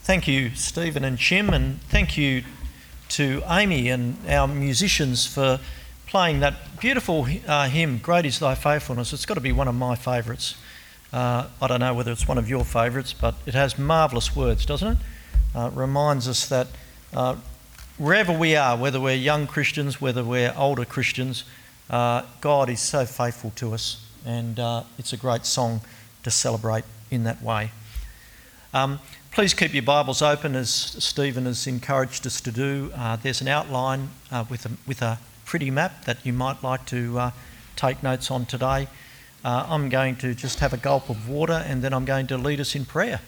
Thank you, Stephen and Jim, and thank you to Amy and our musicians for playing that beautiful hymn, Great is Thy Faithfulness. It's got to be one of my favourites. I don't know whether it's one of your favourites, but it has marvellous words, doesn't it? It reminds us that wherever we are, whether we're young Christians, whether we're older Christians, God is so faithful to us, and it's a great song to celebrate in that way. Please keep your Bibles open, as Stephen has encouraged us to do. There's an outline with a pretty map that you might like to take notes on today. I'm going to just have a gulp of water, and then I'm going to lead us in prayer.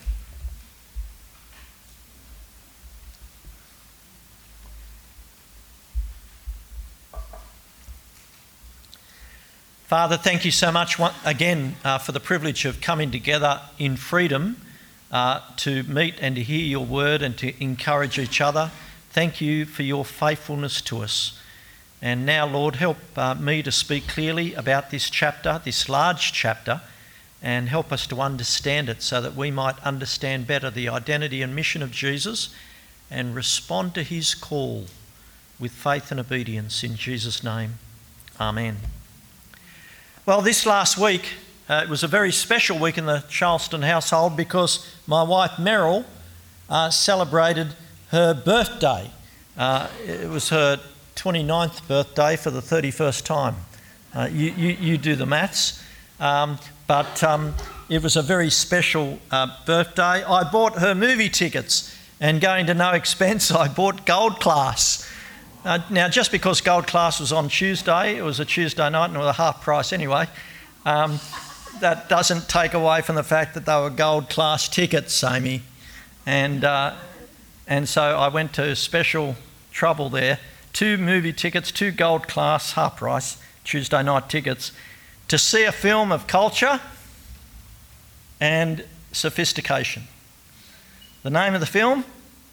Father, thank you so much again for the privilege of coming together in freedom to meet and to hear your word and to encourage each other. Thank you for your faithfulness to us. And now, Lord, help me to speak clearly about this chapter, this large chapter, and help us to understand it so that we might understand better the identity and mission of Jesus and respond to his call with faith and obedience in Jesus' name. Amen. Well, this last week, it was a very special week in the Charleston household because my wife Meryl celebrated her birthday. It was her 29th birthday for the 31st time. You do the maths. But it was a very special birthday. I bought her movie tickets, and going to no expense, I bought Gold Class. Now, just because Gold Class was on Tuesday, it was a Tuesday night and it was a half price anyway, that doesn't take away from the fact that they were Gold Class tickets, Amy. And so I went to special trouble there. 2 movie tickets, 2 Gold Class, half price, Tuesday night tickets, to see a film of culture and sophistication. The name of the film?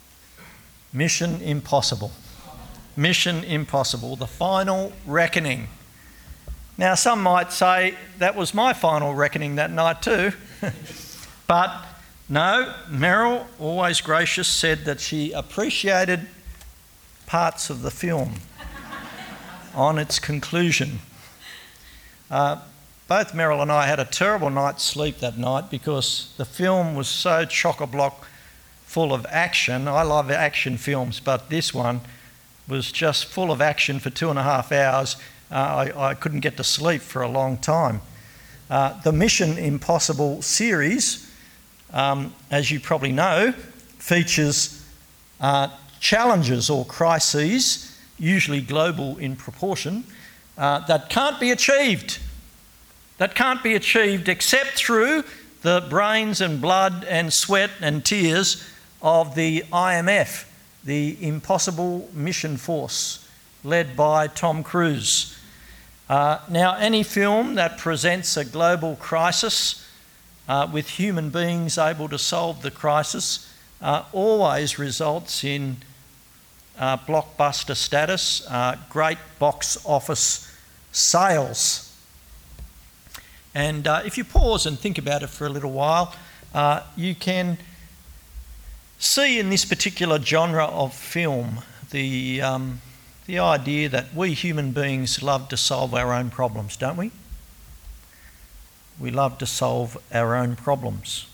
Mission Impossible. Mission Impossible, The Final Reckoning. Now, some might say that was my final reckoning that night too. But no, Meryl, always gracious, said that she appreciated parts of the film on its conclusion. Both Meryl and I had a terrible night's sleep that night because the film was so chock-a-block full of action. I love action films, but this one was just full of action for 2.5 hours. I couldn't get to sleep for a long time. The Mission Impossible series, as you probably know, features challenges or crises, usually global in proportion, that can't be achieved. That can't be achieved except through the brains and blood and sweat and tears of the IMF, the Impossible Mission Force, led by Tom Cruise. Now, any film that presents a global crisis with human beings able to solve the crisis always results in blockbuster status, great box office sales. And if you pause and think about it for a little while, you can see in this particular genre of film the idea that we human beings love to solve our own problems, don't we? We love to solve our own problems.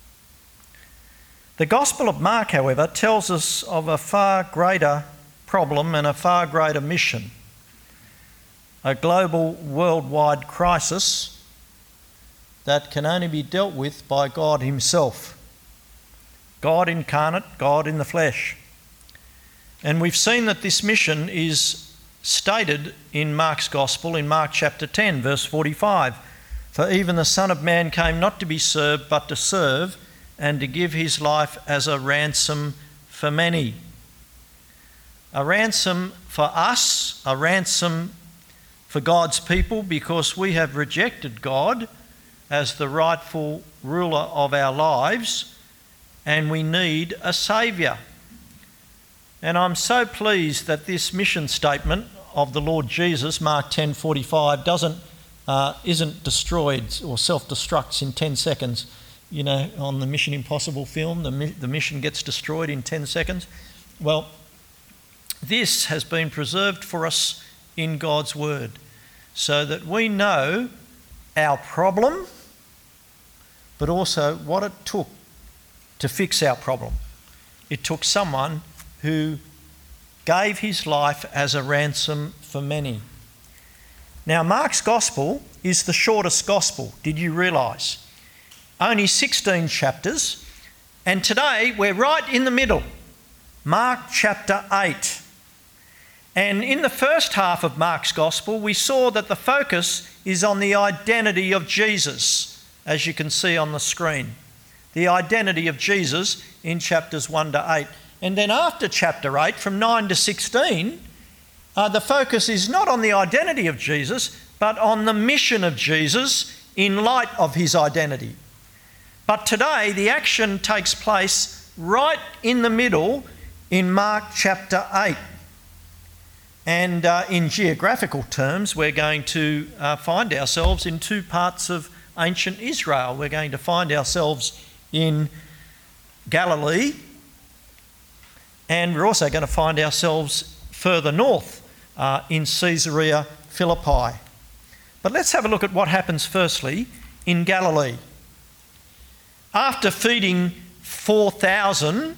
The Gospel of Mark, however, tells us of a far greater problem and a far greater mission. A global, worldwide crisis that can only be dealt with by God himself. God incarnate, God in the flesh. And we've seen that this mission is stated in Mark's Gospel in Mark chapter 10, verse 45. For even the Son of Man came not to be served, but to serve, and to give his life as a ransom for many. A ransom for us, a ransom for God's people, because we have rejected God as the rightful ruler of our lives, and we need a saviour. And I'm so pleased that this mission statement of the Lord Jesus, Mark 10:45, isn't destroyed or self-destructs in 10 seconds. on the Mission Impossible film, the mission gets destroyed in 10 seconds. Well, this has been preserved for us in God's Word so that we know our problem, but also what it took to fix our problem. It took someone who gave his life as a ransom for many. Now, Mark's Gospel is the shortest Gospel, did you realise? Only 16 chapters, and today we're right in the middle, Mark chapter 8. And in the first half of Mark's Gospel, we saw that the focus is on the identity of Jesus, as you can see on the screen. The identity of Jesus in chapters 1 to 8. And then after chapter 8, from 9 to 16, the focus is not on the identity of Jesus, but on the mission of Jesus in light of his identity. But today, the action takes place right in the middle in Mark chapter 8. And in geographical terms, we're going to find ourselves in two parts of ancient Israel. We're going to find ourselves in Galilee, and we're also going to find ourselves further north in Caesarea Philippi. But let's have a look at what happens firstly in Galilee. After feeding 4,000,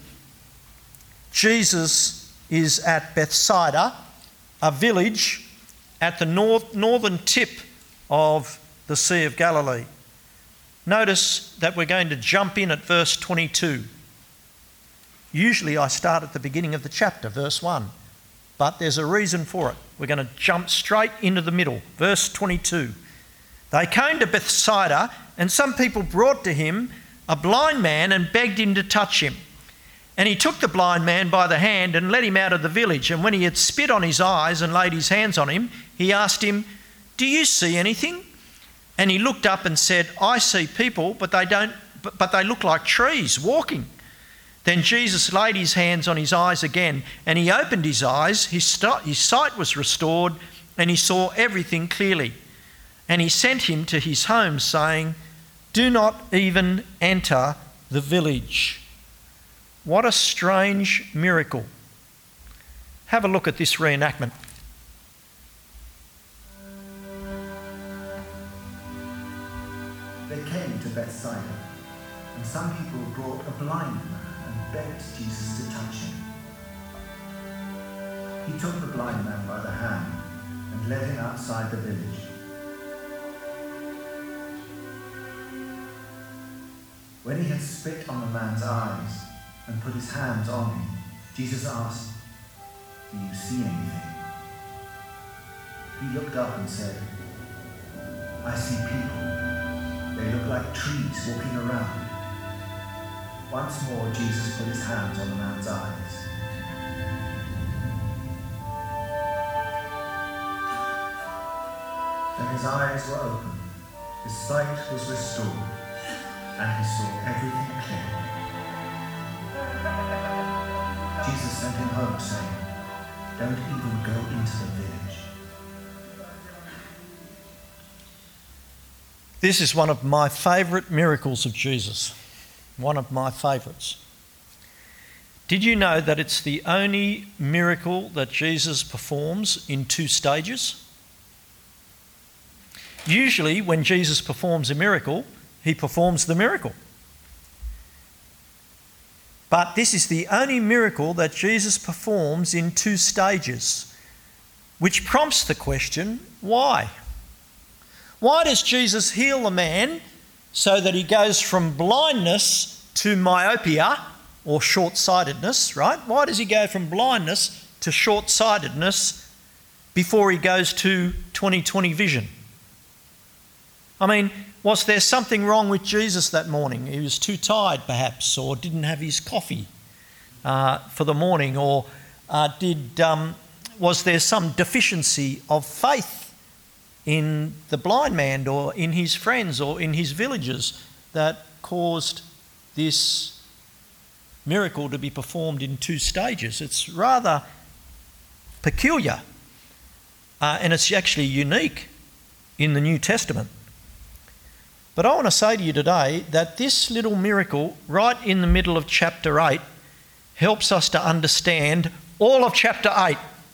Jesus is at Bethsaida, a village at the northern tip of the Sea of Galilee. Notice that we're going to jump in at verse 22. Usually I start at the beginning of the chapter, verse 1, but there's a reason for it. We're going to jump straight into the middle. Verse 22. They came to Bethsaida, and some people brought to him a blind man and begged him to touch him. And he took the blind man by the hand and led him out of the village. And when he had spit on his eyes and laid his hands on him, he asked him, "Do you see anything?" And he looked up and said, "I see people, but they look like trees walking." Then Jesus laid his hands on his eyes again, and he opened his eyes. His sight was restored, and he saw everything clearly. And he sent him to his home, saying, "Do not even enter the village." What a strange miracle. Have a look at this reenactment. They came to Bethsaida, and some people brought a blind man and begged Jesus to touch him. He took the blind man by the hand and led him outside the village. When he had spit on the man's eyes and put his hands on him, Jesus asked, "Do you see anything?" He looked up and said, "I see people. They look like trees walking around." Once more, Jesus put his hands on the man's eyes. Then his eyes were opened, his sight was restored, and he saw everything clearly. Jesus sent him home, saying, "Don't even go into the village." This is one of my favourite miracles of Jesus. One of my favourites. Did you know that it's the only miracle that Jesus performs in two stages? Usually when Jesus performs a miracle, he performs the miracle. But this is the only miracle that Jesus performs in two stages, which prompts the question, why? Why does Jesus heal the man so that he goes from blindness to myopia or short-sightedness, right? Why does he go from blindness to short-sightedness before he goes to 20/20 vision? I mean, was there something wrong with Jesus that morning? He was too tired perhaps, or didn't have his coffee for the morning, or was there some deficiency of faith in the blind man or in his friends or in his villagers that caused this miracle to be performed in two stages? It's rather peculiar, and it's actually unique in the New Testament. But I want to say to you today that this little miracle right in the middle of chapter 8 helps us to understand all of chapter 8.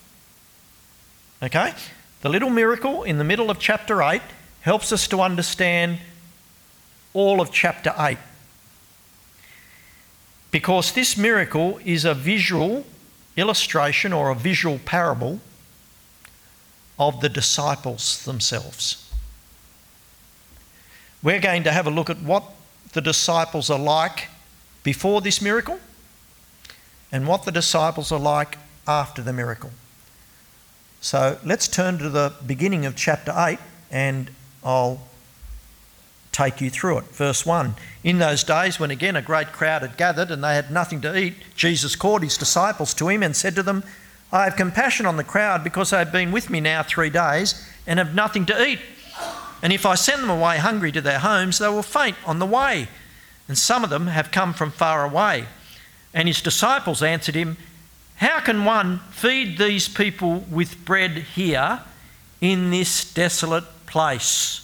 Okay? The little miracle in the middle of chapter 8 helps us to understand all of chapter 8. Because this miracle is a visual illustration or a visual parable of the disciples themselves. We're going to have a look at what the disciples are like before this miracle and what the disciples are like after the miracle. So let's turn to the beginning of chapter 8 and I'll take you through it. Verse 1. In those days when again a great crowd had gathered and they had nothing to eat, Jesus called his disciples to him and said to them, I have compassion on the crowd because they have been with me now 3 days and have nothing to eat. And if I send them away hungry to their homes, they will faint on the way. And some of them have come from far away. And his disciples answered him, how can one feed these people with bread here in this desolate place?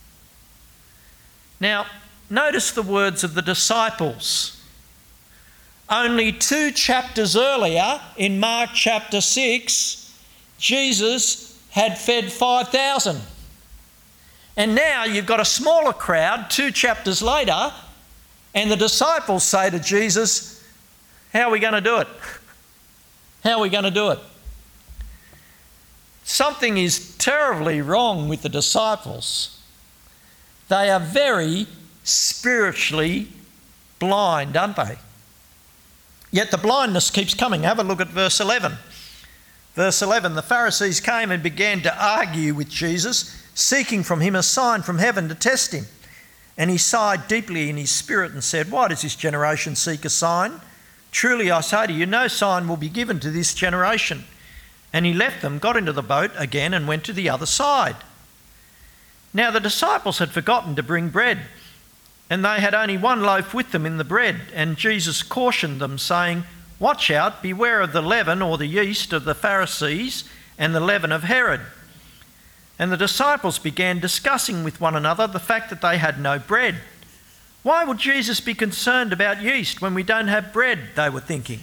Now, notice the words of the disciples. Only 2 chapters earlier, in Mark chapter 6, Jesus had fed 5,000. And now you've got a smaller crowd 2 chapters later, and the disciples say to Jesus, how are we going to do it? How are we going to do it? Something is terribly wrong with the disciples. They are very spiritually blind, aren't they? Yet the blindness keeps coming. Have a look at verse 11. Verse 11, the Pharisees came and began to argue with Jesus, seeking from him a sign from heaven to test him. And he sighed deeply in his spirit and said, why does this generation seek a sign? Truly I say to you, no sign will be given to this generation. And he left them, got into the boat again and went to the other side. Now the disciples had forgotten to bring bread, and they had only 1 loaf with them in the bread. And Jesus cautioned them, saying, watch out, beware of the leaven or the yeast of the Pharisees and the leaven of Herod. And the disciples began discussing with one another the fact that they had no bread. Why would Jesus be concerned about yeast when we don't have bread, they were thinking.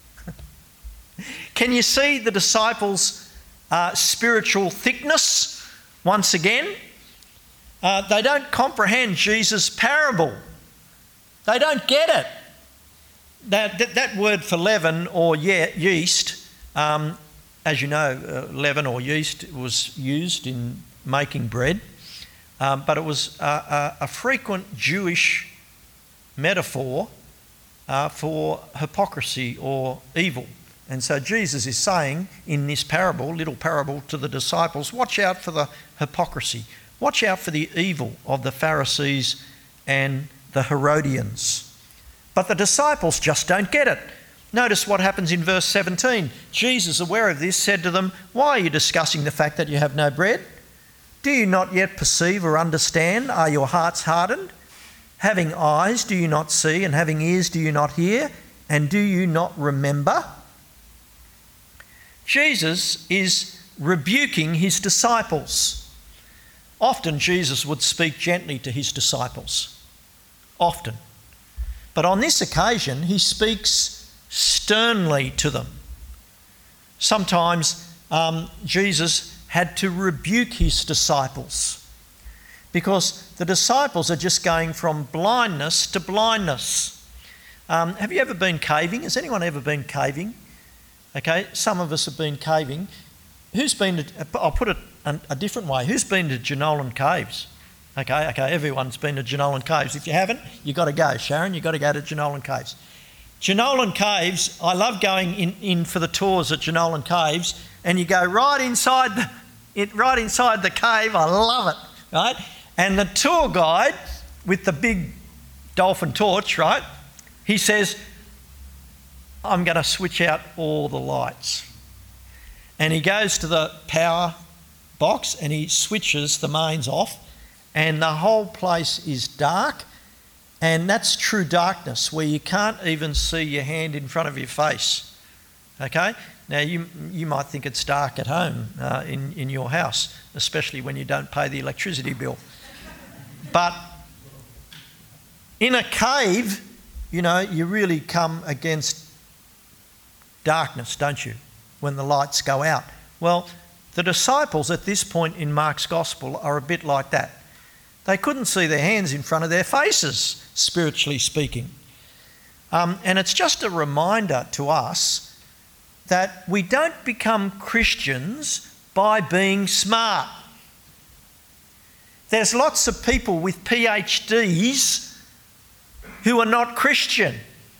Can you see the disciples' spiritual thickness once again? They don't comprehend Jesus' parable. They don't get it. That word for leaven or yeast, as you know, leaven or yeast was used in making bread, but it was a frequent Jewish metaphor for hypocrisy or evil. And so Jesus is saying in this parable, little parable to the disciples, watch out for the hypocrisy. Watch out for the evil of the Pharisees and the Herodians. But the disciples just don't get it. Notice what happens in verse 17. Jesus, aware of this, said to them, why are you discussing the fact that you have no bread? Do you not yet perceive or understand? Are your hearts hardened? Having eyes, do you not see? And having ears, do you not hear? And do you not remember? Jesus is rebuking his disciples. Often Jesus would speak gently to his disciples. Often. But on this occasion, he speaks sternly to them. Sometimes Jesus had to rebuke his disciples because the disciples are just going from blindness to blindness. Have you ever been caving? Has anyone ever been caving? Okay, some of us have been caving. Who's been to, I'll put it a different way. Who's been to Jenolan Caves? Okay, everyone's been to Jenolan Caves. If you haven't, you've got to go. Sharon, you've got to go to Jenolan Caves. Jenolan Caves, I love going in for the tours at Jenolan Caves, and you go right inside the cave. I love it, right? And the tour guide with the big dolphin torch, right? He says, I'm going to switch out all the lights. And he goes to the power box and he switches the mains off, and the whole place is dark. And that's true darkness, where you can't even see your hand in front of your face. Okay? Now, you might think it's dark at home in your house, especially when you don't pay the electricity bill. But In a cave, you really come against darkness, don't you, when the lights go out? Well, the disciples at this point in Mark's Gospel are a bit like that. They couldn't see their hands in front of their faces, spiritually speaking. And it's just a reminder to us that we don't become Christians by being smart. There's lots of people with PhDs who are not Christian.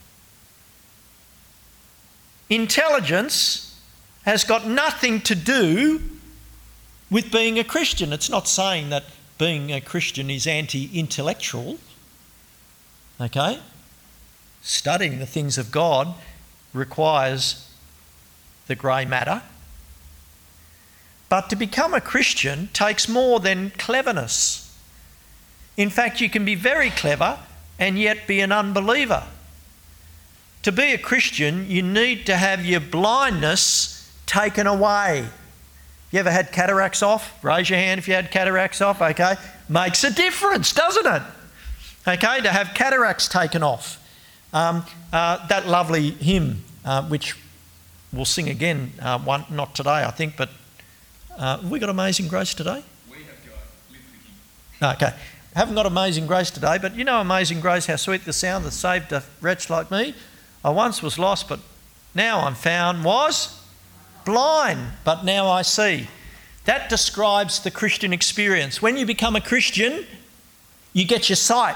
Intelligence has got nothing to do with being a Christian. It's not saying that being a Christian is anti-intellectual. Okay? Studying the things of God requires the grey matter. But to become a Christian takes more than cleverness. In fact, you can be very clever and yet be an unbeliever. To be a Christian, you need to have your blindness taken away. You ever had cataracts off? Raise your hand if you had cataracts off, okay? Makes a difference, doesn't it? Okay, to have cataracts taken off. That lovely hymn, which we'll sing again, not today I think, but have we got Amazing Grace today? We have got Live the King. Okay. Haven't got Amazing Grace today, but you know Amazing Grace, how sweet the sound that saved a wretch like me. I once was lost, but now I'm found, was blind, but now I see. That describes the Christian experience. When you become a Christian, you get your sight.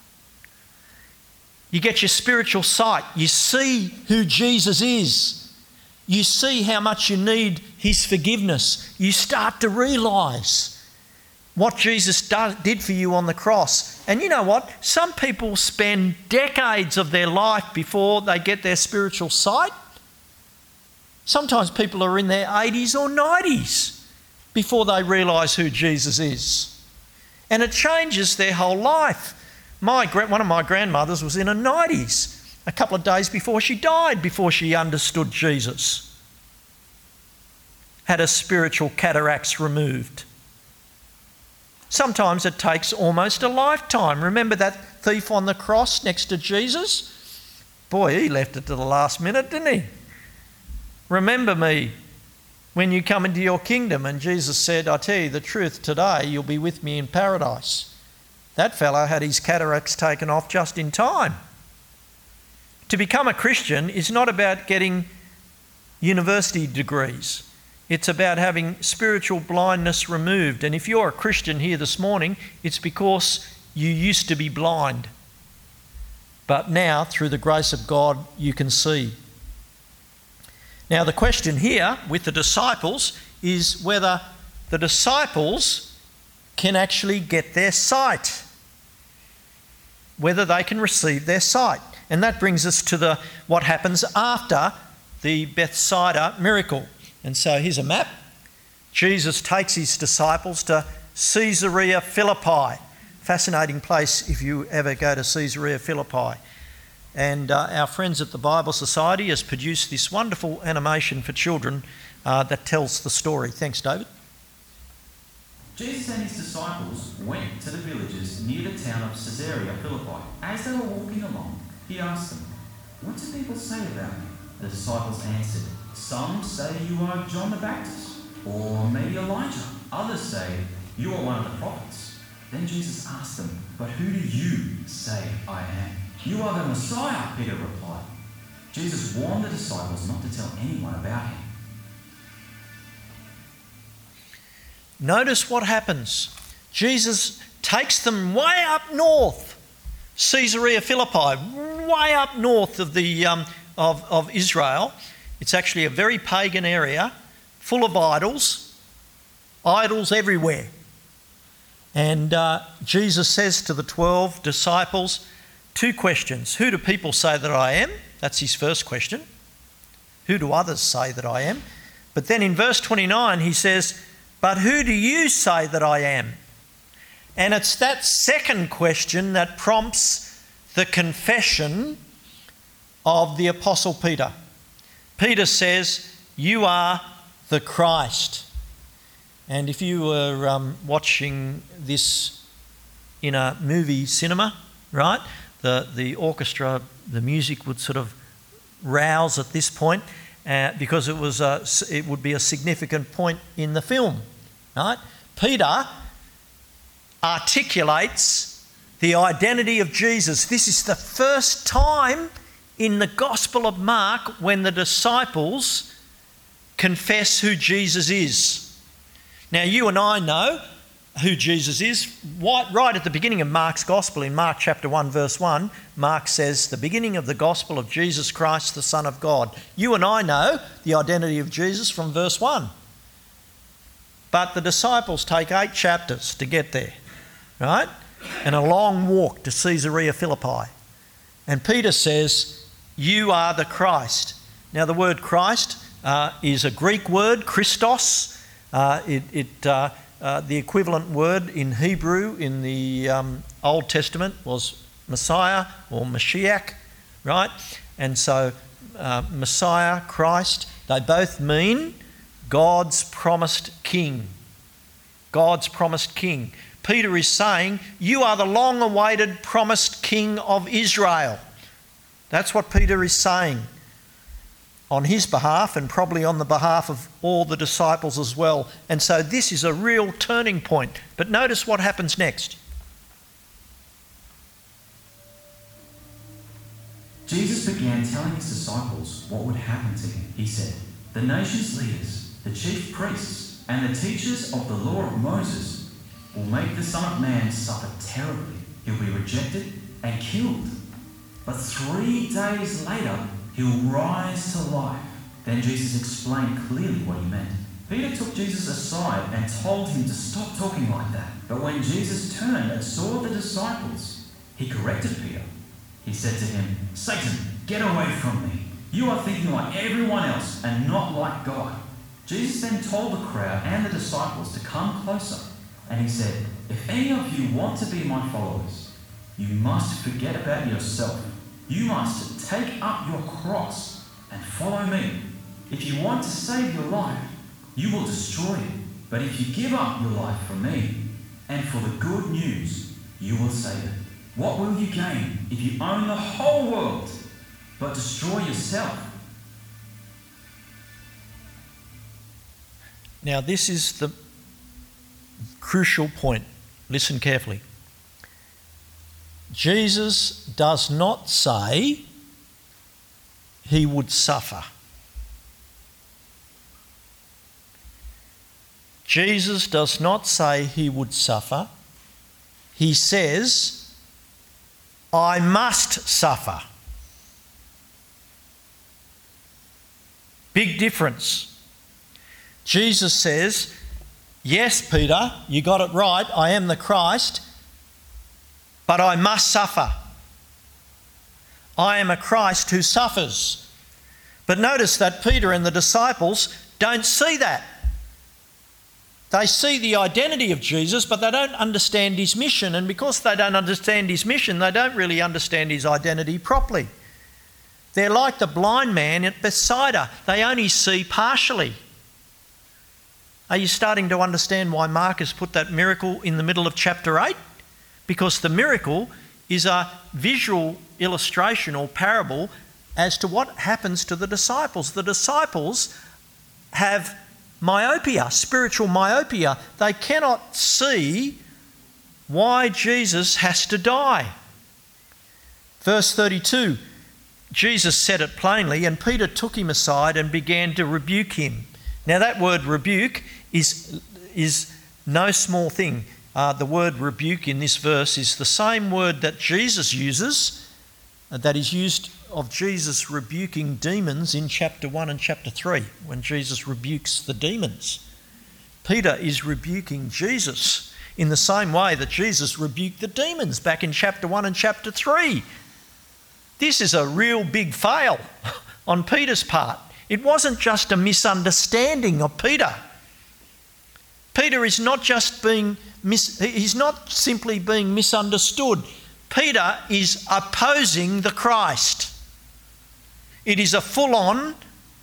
You get your spiritual sight. You see who Jesus is. You see how much you need his forgiveness. You start to realise what Jesus did for you on the cross. And you know what? Some people spend decades of their life before they get their spiritual sight. Sometimes people are in their 80s or 90s before they realise who Jesus is. And it changes their whole life. One of my grandmothers was in her 90s, a couple of days before she died, before she understood Jesus. Had her spiritual cataracts removed. Sometimes it takes almost a lifetime. Remember that thief on the cross next to Jesus? Boy, he left it to the last minute, didn't he? Remember me when you come into your kingdom. And Jesus said, I tell you the truth, today you'll be with me in paradise. That fellow had his cataracts taken off just in time. To become a Christian is not about getting university degrees. It's about having spiritual blindness removed. And if you're a Christian here this morning, it's because you used to be blind. But now, through the grace of God, you can see. Now, the question here with the disciples is whether the disciples can actually get their sight, whether they can receive their sight. And that brings us to what happens after the Bethsaida miracle. And so here's a map. Jesus takes his disciples to Caesarea Philippi. Fascinating place if you ever go to Caesarea Philippi. And our friends at the Bible Society has produced this wonderful animation for children that tells the story. Thanks, David. Jesus and his disciples went to the villages near the town of Caesarea Philippi. As they were walking along, he asked them, "What do people say about me?" The disciples answered, "Some say you are John the Baptist, or maybe Elijah. Others say you are one of the prophets." Then Jesus asked them, "But who do you say I am?" "You are the Messiah," Peter replied. Jesus warned the disciples not to tell anyone about him. Notice what happens. Jesus takes them way up north, Caesarea Philippi, way up north of of Israel. It's actually a very pagan area, full of idols everywhere. And Jesus says to the 12 disciples 2 questions. Who do people say that I am? That's his first question. Who do others say that I am? But then in verse 29 he says, "But who do you say that I am?" And it's that second question that prompts the confession of the Apostle Peter. Peter says, "You are the Christ." And if you were watching this in a movie cinema, right, the orchestra, the music would sort of rouse at this point because it would be a significant point in the film, right? Peter articulates the identity of Jesus. This is the first time in the Gospel of Mark when the disciples confess who Jesus is. Now, you and I know who Jesus is. Right at the beginning of Mark's Gospel, in Mark chapter 1, verse 1, Mark says, the beginning of the Gospel of Jesus Christ, the Son of God. You and I know the identity of Jesus from verse 1. But the disciples take 8 chapters to get there, right? And a long walk to Caesarea Philippi. And Peter says, you are the Christ. Now, the word Christ is a Greek word, Christos. The equivalent word in Hebrew in the Old Testament was Messiah or Mashiach, right? And so Messiah, Christ, they both mean God's promised king. God's promised king. Peter is saying, you are the long-awaited promised king of Israel. That's what Peter is saying on his behalf and probably on the behalf of all the disciples as well. And so this is a real turning point. But notice what happens next. Jesus began telling his disciples what would happen to him. He said, the nation's leaders, the chief priests, and the teachers of the law of Moses will make the Son of Man suffer terribly. He'll be rejected and killed. But 3 days later, he'll rise to life. Then Jesus explained clearly what he meant. Peter took Jesus aside and told him to stop talking like that. But when Jesus turned and saw the disciples, he corrected Peter. He said to him, Satan, get away from me. You are thinking like everyone else and not like God. Jesus then told the crowd and the disciples to come closer. And he said, if any of you want to be my followers, you must forget about yourself. You must take up your cross and follow me. If you want to save your life, you will destroy it. But if you give up your life for me and for the good news, you will save it. What will you gain if you own the whole world but destroy yourself? Now, this is the crucial point. Listen carefully. Jesus does not say he would suffer. Jesus does not say he would suffer. He says, I must suffer. Big difference. Jesus says, yes, Peter, you got it right. I am the Christ, but I must suffer. I am a Christ who suffers. But notice that Peter and the disciples don't see that. They see the identity of Jesus, but they don't understand his mission. And because they don't understand his mission, they don't really understand his identity properly. They're like the blind man at Bethsaida. They only see partially. Are you starting to understand why Mark has put that miracle in the middle of chapter 8? Because the miracle is a visual illustration or parable as to what happens to the disciples. The disciples have myopia, spiritual myopia. They cannot see why Jesus has to die. Verse 32, Jesus said it plainly, and Peter took him aside and began to rebuke him. Now that word rebuke is no small thing. The word rebuke in this verse is the same word that Jesus uses, that is used of Jesus rebuking demons in chapter 1 and chapter 3, when Jesus rebukes the demons. Peter is rebuking Jesus in the same way that Jesus rebuked the demons back in chapter 1 and chapter 3. This is a real big fail on Peter's part. It wasn't just a misunderstanding of Peter. Peter is not just he's not simply being misunderstood. Peter is opposing the Christ. It is a full-on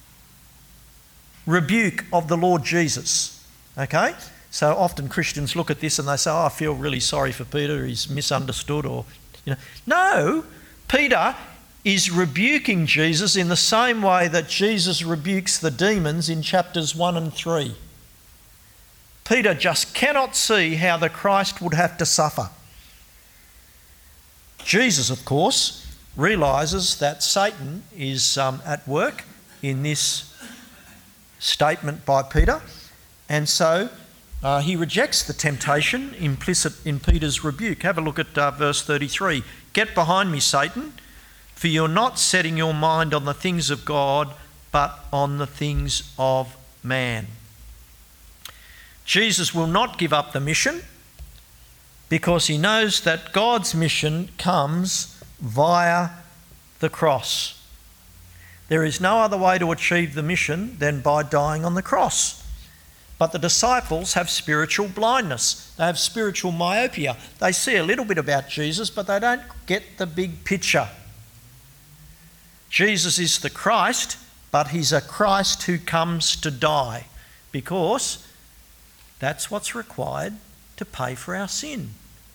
rebuke of the Lord Jesus. Okay? So often Christians look at this and they say, I feel really sorry for Peter, he's misunderstood, or No, Peter is rebuking Jesus in the same way that Jesus rebukes the demons in chapters 1 and 3. Peter just cannot see how the Christ would have to suffer. Jesus, of course, realises that Satan is at work in this statement by Peter, and so he rejects the temptation implicit in Peter's rebuke. Have a look at verse 33. "Get behind me, Satan, for you're not setting your mind on the things of God, but on the things of man." Jesus will not give up the mission because he knows that God's mission comes via the cross. There is no other way to achieve the mission than by dying on the cross. But the disciples have spiritual blindness. They have spiritual myopia. They see a little bit about Jesus, but they don't get the big picture. Jesus is the Christ, but he's a Christ who comes to die, because that's what's required to pay for our sin.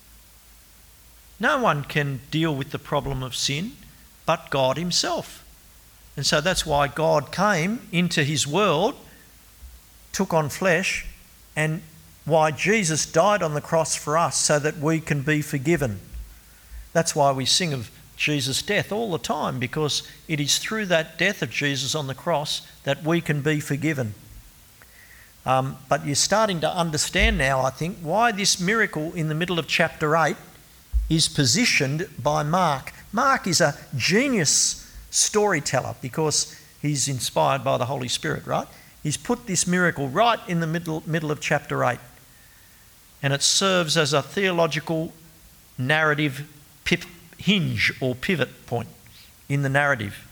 No one can deal with the problem of sin but God himself. And so that's why God came into his world, took on flesh, and why Jesus died on the cross for us, so that we can be forgiven. That's why we sing of Jesus' death all the time, because it is through that death of Jesus on the cross that we can be forgiven. But you're starting to understand now, I think, why this miracle in the middle of chapter 8 is positioned by Mark. Mark is a genius storyteller because he's inspired by the Holy Spirit, right? He's put this miracle right in the middle of chapter 8, and it serves as a theological narrative hinge or pivot point in the narrative.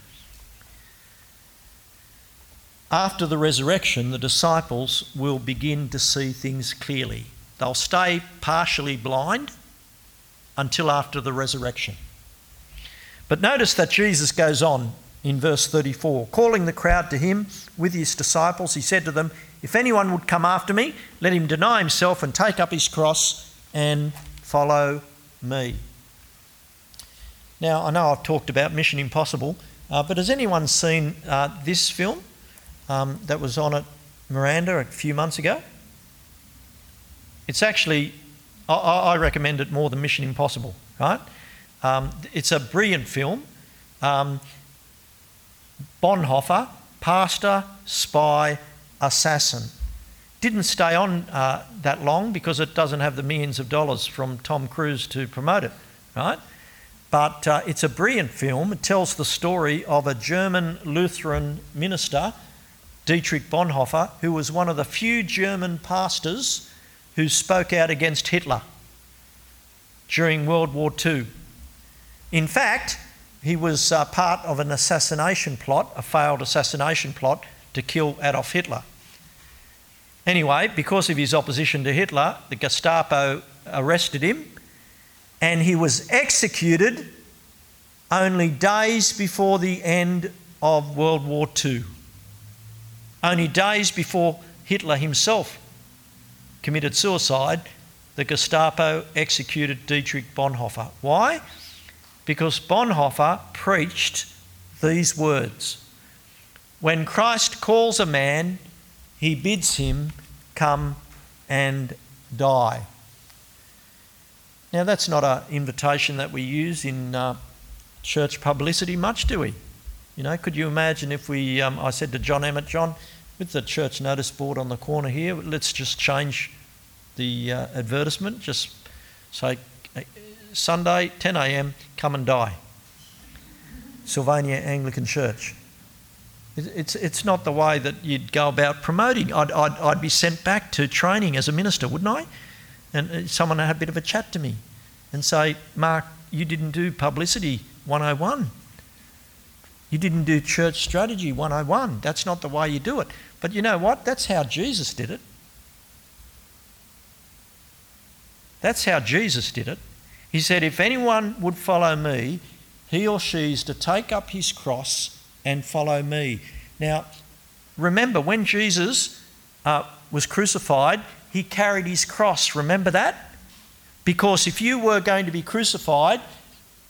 After the resurrection, the disciples will begin to see things clearly. They'll stay partially blind until after the resurrection. But notice that Jesus goes on in verse 34. "Calling the crowd to him with his disciples, he said to them, 'If anyone would come after me, let him deny himself and take up his cross and follow me.'" Now, I know I've talked about Mission Impossible, but has anyone seen this film that was on at Miranda a few months ago? It's actually, I recommend it more than Mission Impossible, right? It's a brilliant film. Bonhoeffer, pastor, spy, assassin. Didn't stay on that long because it doesn't have the millions of dollars from Tom Cruise to promote it, right? But it's a brilliant film. It tells the story of a German Lutheran minister, Dietrich Bonhoeffer, who was one of the few German pastors who spoke out against Hitler during World War II. In fact, he was part of an assassination plot, a failed assassination plot to kill Adolf Hitler. Anyway, because of his opposition to Hitler, the Gestapo arrested him, and he was executed only days before the end of World War II. Only days before Hitler himself committed suicide, the Gestapo executed Dietrich Bonhoeffer. Why? Because Bonhoeffer preached these words: "When Christ calls a man, he bids him come and die." Now, that's not an invitation that we use in church publicity much, do we? You know, could you imagine if I said to John Emmett, "John, with the church notice board on the corner here, let's just change the advertisement, just say, Sunday, 10 a.m, come and die. Sylvania Anglican Church." It's not the way that you'd go about promoting. I'd be sent back to training as a minister, wouldn't I? And someone had a bit of a chat to me and say, "Mark, you didn't do publicity 101. You didn't do church strategy 101. That's not the way you do it." But you know what? That's how Jesus did it. That's how Jesus did it. He said, "If anyone would follow me, he or she is to take up his cross and follow me." Now, remember, when Jesus was crucified, he carried his cross. Remember that? Because if you were going to be crucified,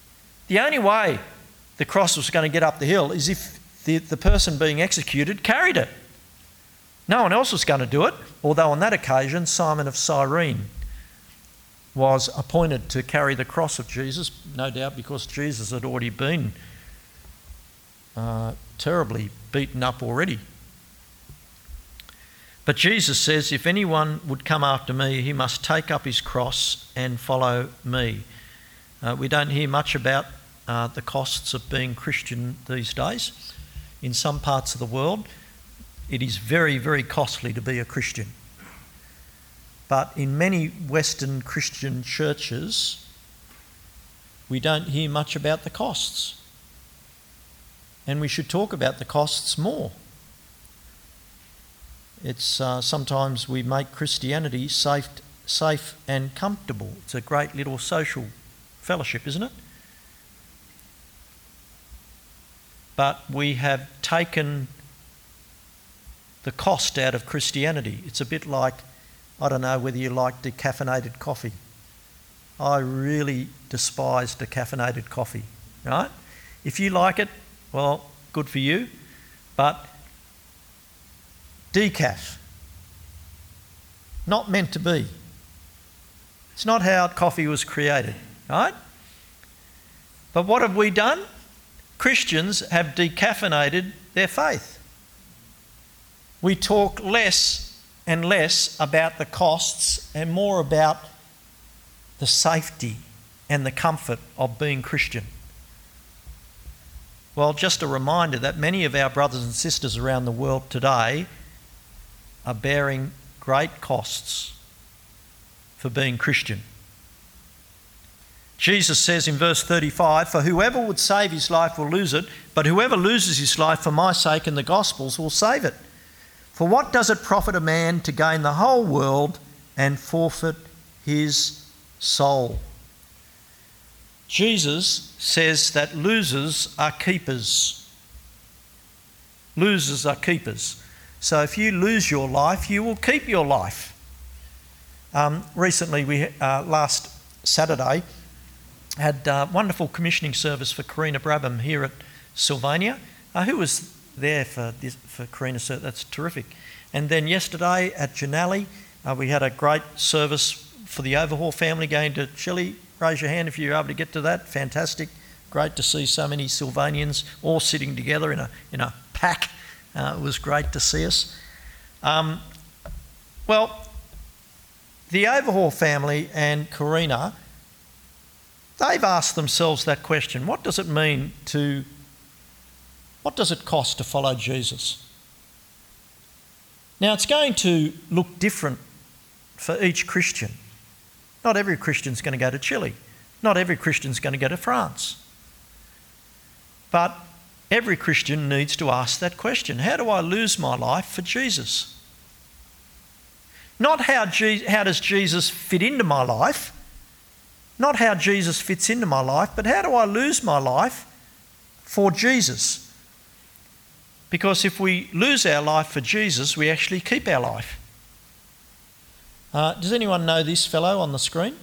The only way the cross was going to get up the hill is if the person being executed carried it. No one else was going to do it, although on that occasion Simon of Cyrene was appointed to carry the cross of Jesus, no doubt because Jesus had already been terribly beaten up already. But Jesus says, if anyone would come after me, he must take up his cross and follow me. We don't hear much about the costs of being Christian these days. In some parts of the world, it is very, very costly to be a Christian. But in many Western Christian churches, we don't hear much about the costs. And we should talk about the costs more. It's sometimes we make Christianity safe and comfortable. It's a great little social fellowship, isn't it? But we have taken the cost out of Christianity. It's a bit like, I don't know whether you like decaffeinated coffee. I really despise decaffeinated coffee, right? If you like it, well, good for you. But decaf, not meant to be. It's not how coffee was created, right? But what have we done? Christians have decaffeinated their faith. We talk less and less about the costs and more about the safety and the comfort of being Christian. Well, just a reminder that many of our brothers and sisters around the world today are bearing great costs for being Christian. Jesus says in verse 35, "For whoever would save his life will lose it, but whoever loses his life for my sake and the gospel's will save it. For what does it profit a man to gain the whole world and forfeit his soul?" Jesus says that losers are keepers. Losers are keepers. So if you lose your life, you will keep your life. Recently, last Saturday, had a wonderful commissioning service for Karina Brabham here at Sylvania. Who was there for Karina? That's terrific. And then yesterday at Janali, we had a great service for the Overhaul family going to Chile. Raise your hand if you're able to get to that. Fantastic. Great to see so many Sylvanians all sitting together in a pack. It was great to see us. Well, the Overhaul family and Karina, they've asked themselves that question. What does it cost to follow Jesus? Now, it's going to look different for each Christian. Not every Christian's going to go to Chile. Not every Christian's going to go to France. But every Christian needs to ask that question. How do I lose my life for Jesus? Not how does Jesus fit into my life, not how Jesus fits into my life, but how do I lose my life for Jesus? Because if we lose our life for Jesus, we actually keep our life. Does anyone know this fellow on the screen?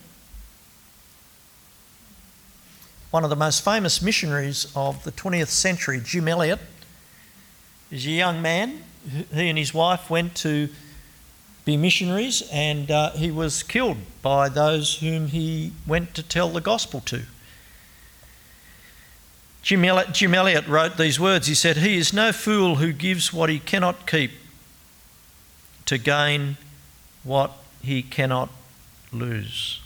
One of the most famous missionaries of the 20th century, Jim Elliot, is a young man. He and his wife went to be missionaries, and he was killed by those whom he went to tell the gospel to. Jim Elliot wrote these words. He said, "He is no fool who gives what he cannot keep to gain what he cannot lose."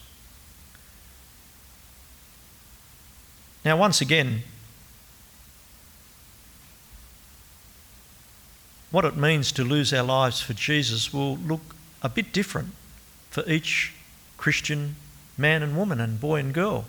Now, once again, what it means to lose our lives for Jesus will look a bit different for each Christian man and woman and boy and girl.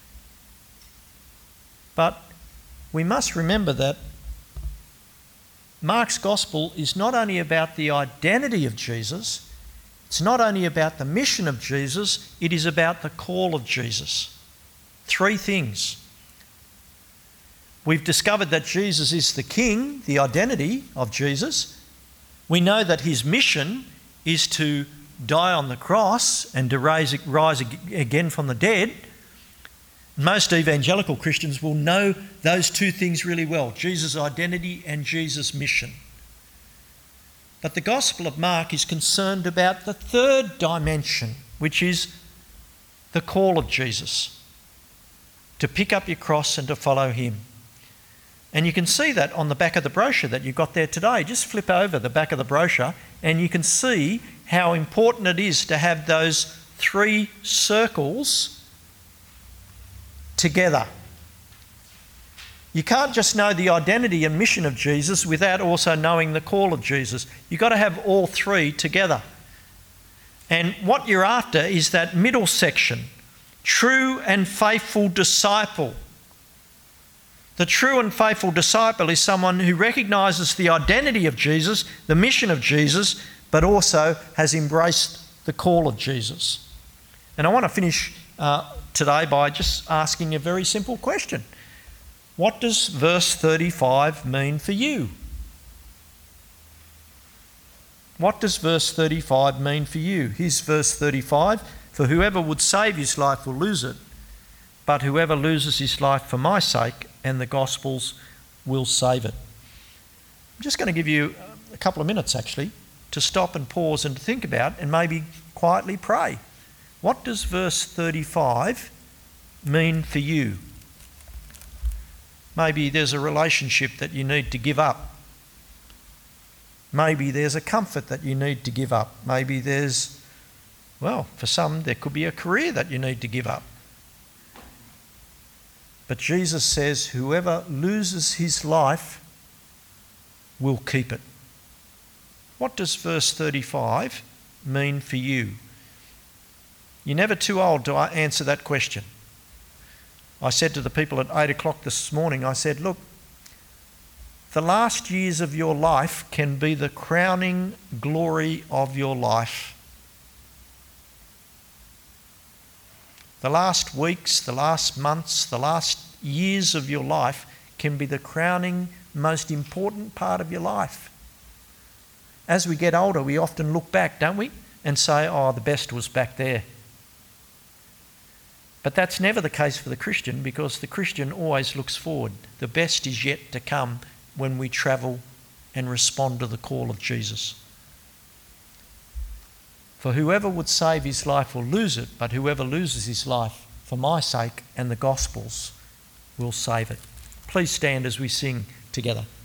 But we must remember that Mark's gospel is not only about the identity of Jesus, it's not only about the mission of Jesus, it is about the call of Jesus. Three things. We've discovered that Jesus is the King, the identity of Jesus. We know that his mission is to die on the cross and to rise again from the dead. Most evangelical Christians will know those two things really well, Jesus' identity and Jesus' mission. But the Gospel of Mark is concerned about the third dimension, which is the call of Jesus, to pick up your cross and to follow him. And you can see that on the back of the brochure that you've got there today. Just flip over the back of the brochure and you can see how important it is to have those 3 circles together. You can't just know the identity and mission of Jesus without also knowing the call of Jesus. You've got to have all 3 together. And what you're after is that middle section, true and faithful disciple. The true and faithful disciple is someone who recognises the identity of Jesus, the mission of Jesus, but also has embraced the call of Jesus. And I want to finish today by just asking a very simple question. What does verse 35 mean for you? What does verse 35 mean for you? Here's verse 35. For whoever would save his life will lose it, but whoever loses his life for my sake and the gospel's will save it. I'm just going to give you a couple of minutes actually to stop and pause and to think about and maybe quietly pray. What does verse 35 mean for you? Maybe there's a relationship that you need to give up. Maybe there's a comfort that you need to give up. Maybe there's, well, for some there could be a career that you need to give up. But Jesus says whoever loses his life will keep it. What does verse 35 mean for you? You're never too old to answer that question. I said to the people at 8 o'clock this morning, I said, look, the last years of your life can be the crowning glory of your life. The last weeks, the last months, the last years of your life can be the crowning, most important part of your life. As we get older, we often look back, don't we? And say, oh, the best was back there. But that's never the case for the Christian, because the Christian always looks forward. The best is yet to come when we travel and respond to the call of Jesus. For whoever would save his life will lose it, but whoever loses his life for my sake and the gospel's will save it. Please stand as we sing together.